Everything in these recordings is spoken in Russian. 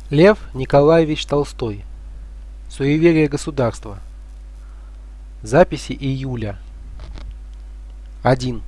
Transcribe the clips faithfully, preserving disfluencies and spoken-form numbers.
Лев Николаевич Толстой. Суеверие государства. Записи июля. один.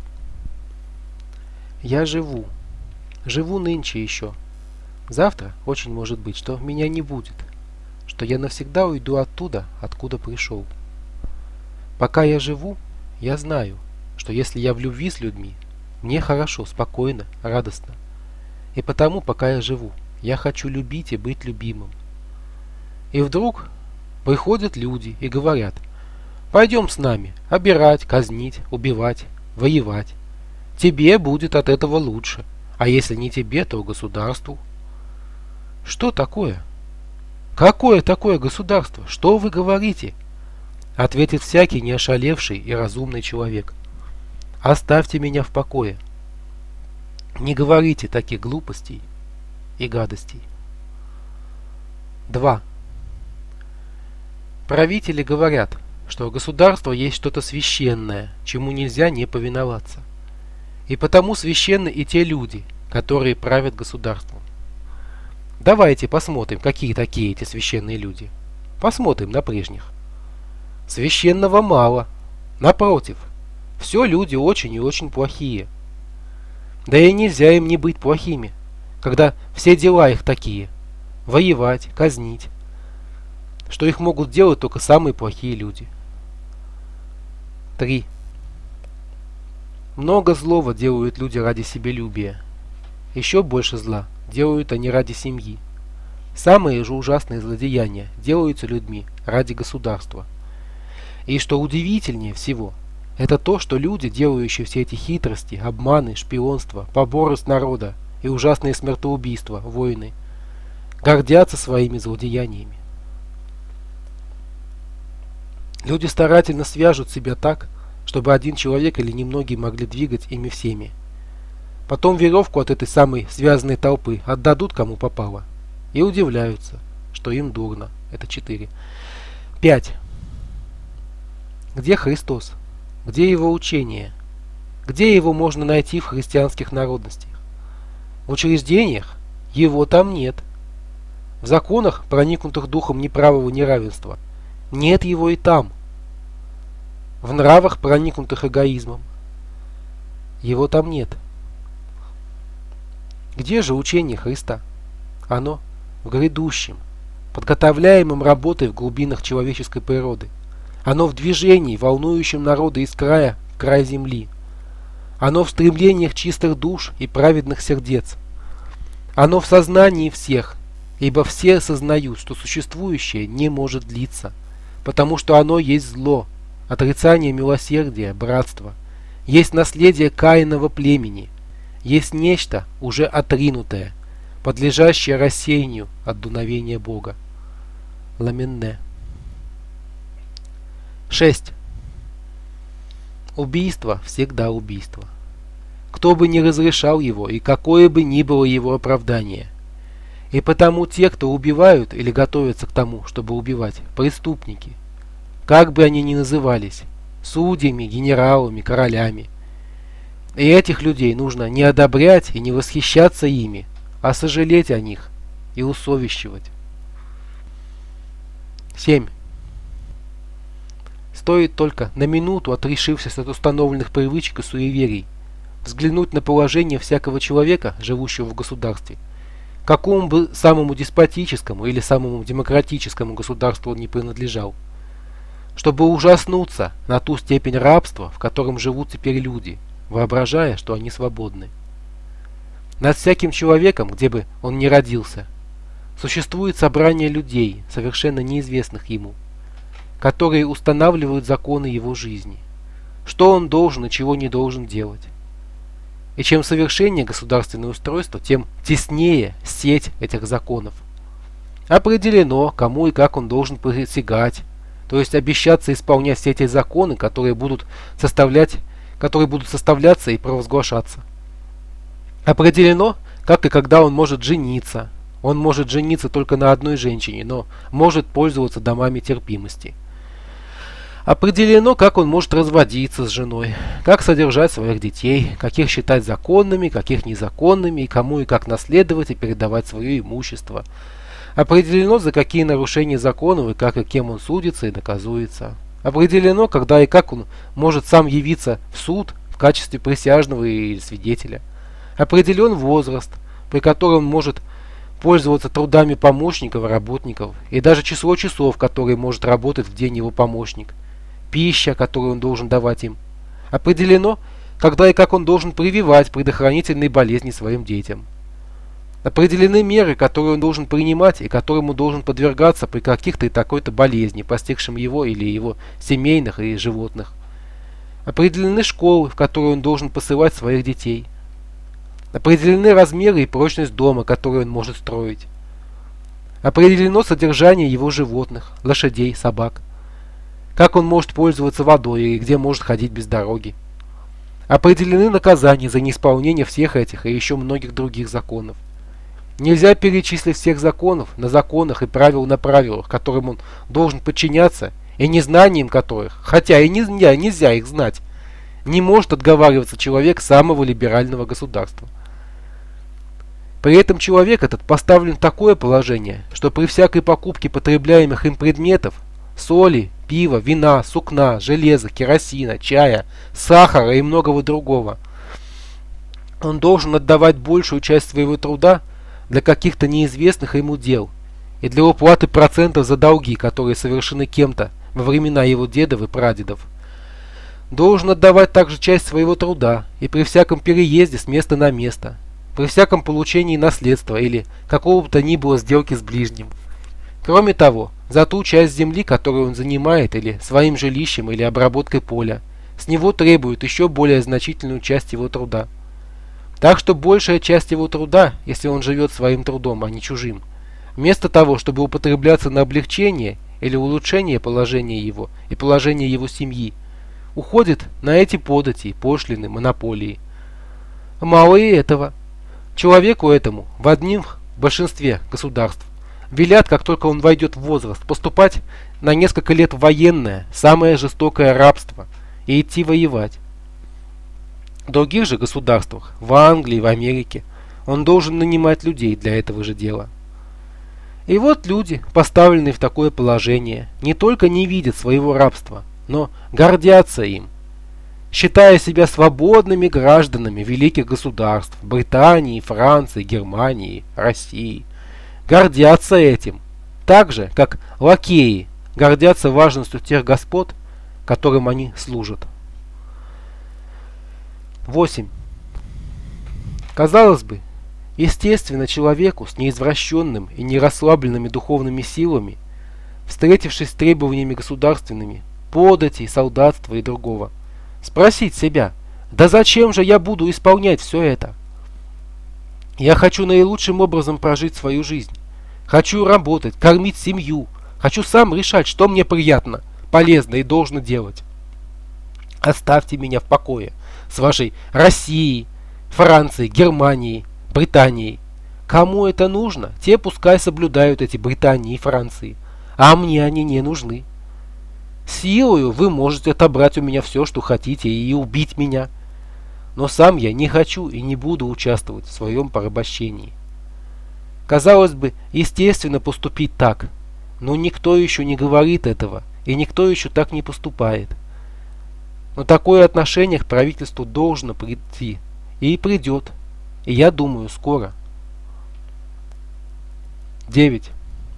Я живу. Живу нынче еще. Завтра очень может быть, что меня не будет, что я навсегда уйду оттуда, откуда пришел. Пока я живу, я знаю, что если я в любви с людьми, мне хорошо, спокойно, радостно. И потому, пока я живу, я хочу любить и быть любимым. И вдруг приходят люди и говорят: пойдем с нами обирать, казнить, убивать, воевать. Тебе будет от этого лучше, а если не тебе, то государству. Что такое? Какое такое государство? Что вы говорите? Ответит всякий не ошалевший и разумный человек: оставьте меня в покое. Не говорите таких глупостей и гадостей. два. Правители говорят, что государство есть что-то священное, чему нельзя не повиноваться. И потому священны и те люди, которые правят государством. Давайте посмотрим, какие такие эти священные люди. Посмотрим на прежних. Священного мало. Напротив, все люди очень и очень плохие. Да и нельзя им не быть плохими, когда все дела их такие: воевать, казнить, что их могут делать только самые плохие люди. три. Много злого делают люди ради себелюбия. Еще больше зла делают они ради семьи. Самые же ужасные злодеяния делаются людьми ради государства. И что удивительнее всего, это то, что люди, делающие все эти хитрости, обманы, шпионство, поборы с народа и ужасные смертоубийства, войны, гордятся своими злодеяниями. Люди старательно свяжут себя так, чтобы один человек или немногие могли двигать ими всеми. Потом веревку от этой самой связанной толпы отдадут кому попало и удивляются, что им дурно. Это четыре. пять. Где Христос? Где его учение? Где его можно найти в христианских народностях? В учреждениях его там нет. В законах, проникнутых духом неправого неравенства, нет его и там. В нравах, проникнутых эгоизмом, его там нет. Где же учение Христа? Оно в грядущем, подготовляемом работой в глубинах человеческой природы. Оно в движении, волнующем народы из края в край земли. Оно в стремлениях чистых душ и праведных сердец. Оно в сознании всех, ибо все сознают, что существующее не может длиться, потому что оно есть зло, отрицание милосердия, братства, есть наследие Каиного племени, есть нечто уже отринутое, подлежащее рассеянию от дуновения Бога. Ламенне. шесть. Убийство всегда убийство. Кто бы ни разрешал его и какое бы ни было его оправдание. И потому те, кто убивают или готовятся к тому, чтобы убивать, преступники, как бы они ни назывались, судьями, генералами, королями. И этих людей нужно не одобрять и не восхищаться ими, а сожалеть о них и усовещивать. семь. Стоит только на минуту, отрешившись от установленных привычек и суеверий, взглянуть на положение всякого человека, живущего в государстве, какому бы самому деспотическому или самому демократическому государству он не принадлежал, чтобы ужаснуться на ту степень рабства, в котором живут теперь люди, воображая, что они свободны. Над всяким человеком, где бы он ни родился, существует собрание людей, совершенно неизвестных ему, которые устанавливают законы его жизни, что он должен и чего не должен делать. И чем совершеннее государственное устройство, тем теснее сеть этих законов. Определено, кому и как он должен присягать, то есть обещаться исполнять все эти законы, которые будут составлять, которые будут составляться и провозглашаться. Определено, как и когда он может жениться. Он может жениться только на одной женщине, но может пользоваться домами терпимости. Определено, как он может разводиться с женой, как содержать своих детей, каких считать законными, каких незаконными, и кому и как наследовать и передавать свое имущество. Определено, за какие нарушения законов и как и кем он судится и наказуется. Определено, когда и как он может сам явиться в суд в качестве присяжного или свидетеля. Определен возраст, при котором он может пользоваться трудами помощников и работников, и даже число часов, которые может работать в день его помощник, пища, которую он должен давать им. Определено, когда и как он должен прививать предохранительные болезни своим детям. Определены меры, которые он должен принимать и которым он должен подвергаться при каких-то и такой-то болезни, постигшим его или его семейных и животных. Определены школы, в которые он должен посылать своих детей. Определены размеры и прочность дома, который он может строить. Определено содержание его животных, лошадей, собак. Как он может пользоваться водой и где может ходить без дороги. Определены наказания за неисполнение всех этих и еще многих других законов. Нельзя перечислить всех законов на законах и правил на правилах, которым он должен подчиняться, и незнанием которых, хотя и нельзя, нельзя их знать, не может отговариваться человек самого либерального государства. При этом человек этот поставлен в такое положение, что при всякой покупке потребляемых им предметов – соли, пива, вина, сукна, железа, керосина, чая, сахара и многого другого – он должен отдавать большую часть своего труда для каких-то неизвестных ему дел и для уплаты процентов за долги, которые совершены кем-то во времена его дедов и прадедов. Должен отдавать также часть своего труда и при всяком переезде с места на место, при всяком получении наследства или какого бы то ни было сделки с ближним. Кроме того, за ту часть земли, которую он занимает, или своим жилищем, или обработкой поля, с него требуют еще более значительную часть его труда. Так что большая часть его труда, если он живет своим трудом, а не чужим, вместо того, чтобы употребляться на облегчение или улучшение положения его и положения его семьи, уходит на эти подати, пошлины, монополии. Мало и этого. Человеку этому в одним большинстве государств велят, как только он войдет в возраст, поступать на несколько лет в военное, самое жестокое рабство и идти воевать. В других же государствах, в Англии, в Америке, он должен нанимать людей для этого же дела. И вот люди, поставленные в такое положение, не только не видят своего рабства, но гордятся им, считая себя свободными гражданами великих государств Британии, Франции, Германии, России. Гордятся этим, так же, как лакеи гордятся важностью тех господ, которым они служат. восемь. Казалось бы, естественно, человеку с неизвращенным и нерасслабленными духовными силами, встретившись с требованиями государственными, податей, солдатства и другого, спросить себя, да зачем же я буду исполнять все это? Я хочу наилучшим образом прожить свою жизнь. Хочу работать, кормить семью. Хочу сам решать, что мне приятно, полезно и должно делать. Оставьте меня в покое с вашей Россией, Францией, Германией, Британией. Кому это нужно, те пускай соблюдают эти Британии и Франции, а мне они не нужны. Силою вы можете отобрать у меня все, что хотите, и убить меня. Но сам я не хочу и не буду участвовать в своем порабощении. Казалось бы, естественно поступить так, но никто еще не говорит этого, и никто еще так не поступает. Но такое отношение к правительству должно прийти, и придет, и я думаю, скоро. девять.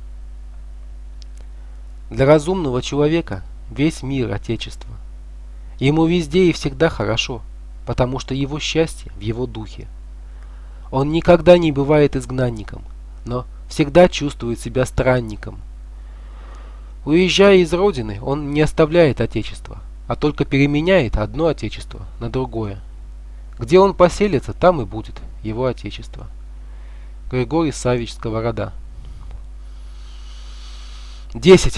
Для разумного человека весь мир – отечество. Ему везде и всегда хорошо, потому что его счастье в его духе. Он никогда не бывает изгнанником, но всегда чувствует себя странником. Уезжая из родины, он не оставляет отечество, а только переменяет одно отечество на другое. Где он поселится, там и будет его отечество. Григорий Саввич Сковорода. десять.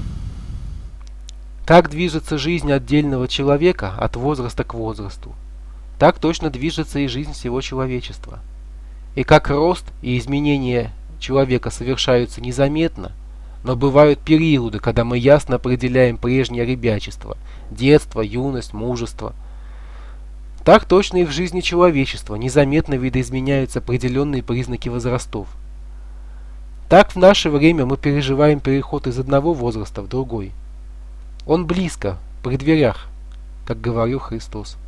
Как движется жизнь отдельного человека от возраста к возрасту, так точно движется и жизнь всего человечества. И как рост и изменения человека совершаются незаметно, но бывают периоды, когда мы ясно определяем прежнее ребячество, детство, юность, мужество. Так точно и в жизни человечества незаметно видоизменяются определенные признаки возрастов. Так в наше время мы переживаем переход из одного возраста в другой. Он близко, при дверях, как говорил Христос.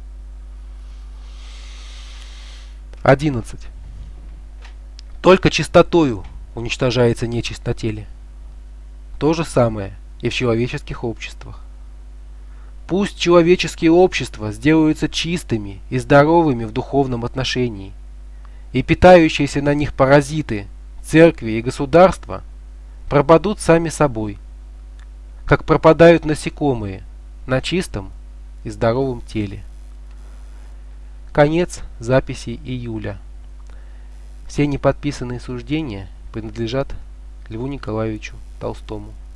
одиннадцать. Только чистотою уничтожается нечисть на теле. То же самое и в человеческих обществах. Пусть человеческие общества сделаются чистыми и здоровыми в духовном отношении, и питающиеся на них паразиты, церкви и государства пропадут сами собой, как пропадают насекомые на чистом и здоровом теле. Конец записи июля. Все неподписанные суждения принадлежат Льву Николаевичу Толстому.